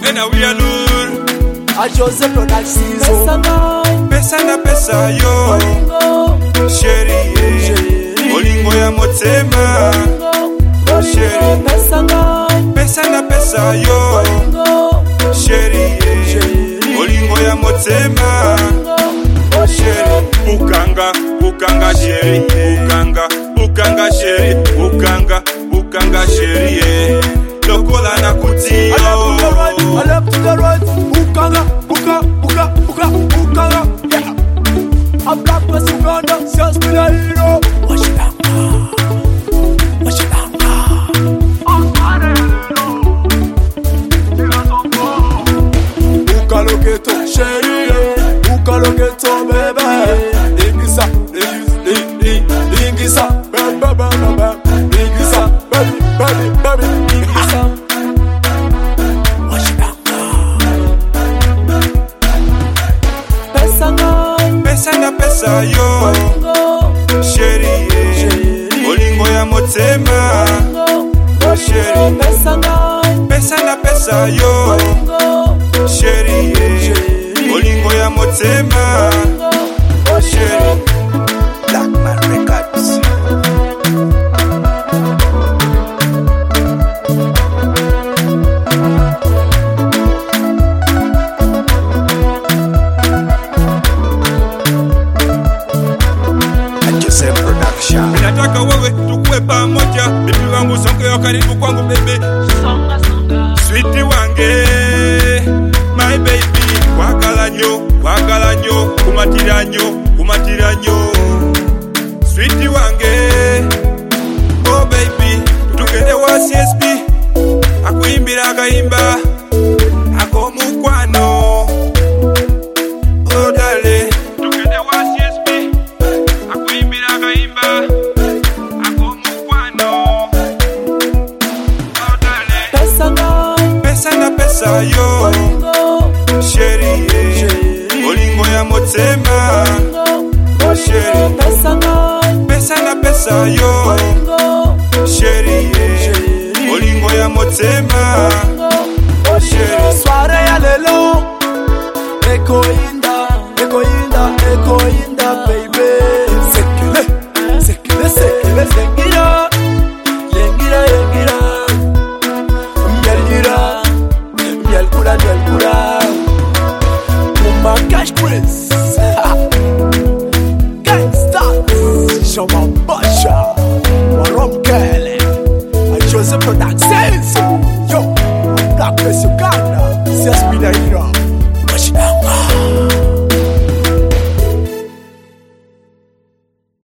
tena uyalur Jose Production pesa na pesa yo Chérie Olingo ya motema Chérie pesa na pesa yo Chérie Olingo ya motema Chérie Ukanga chérie Ukanga chérie Ukanga chérie Lokola na kuti I left to the right Ukanga yeah. A black person Uganda just be the hero. Ukaloketo chérie Ukaloketo bébé Ingisa Ingisa Ingisa baby Ingisa Pesa yo Chérie Olingo ya motema Chérie pesa na pesa yo Chérie Olingo ya motema Chérie Blackman Records Minataka wewe tukue pamoja Bibi wangu songe karibu kwangu bebe Sweetie wange My baby Wakala nyo Kumatira nyo Sweetie wange Oh baby Tukende wa CSP Akuimbira akaimba Ako mukwano Oh dale Tukende wa CSP Akuimbira akaimba Ako mukwano Oh dale Pesa na pesa yo Chérie Olingo ya motema Chérie pesa na pesa yo Chérie Olingo ya motema Chérie Soirée ya lelo Ekoinda baby Sekele Yengira Mielkura Uma Cash Prince Gangsta Shoma Basha Warom Kele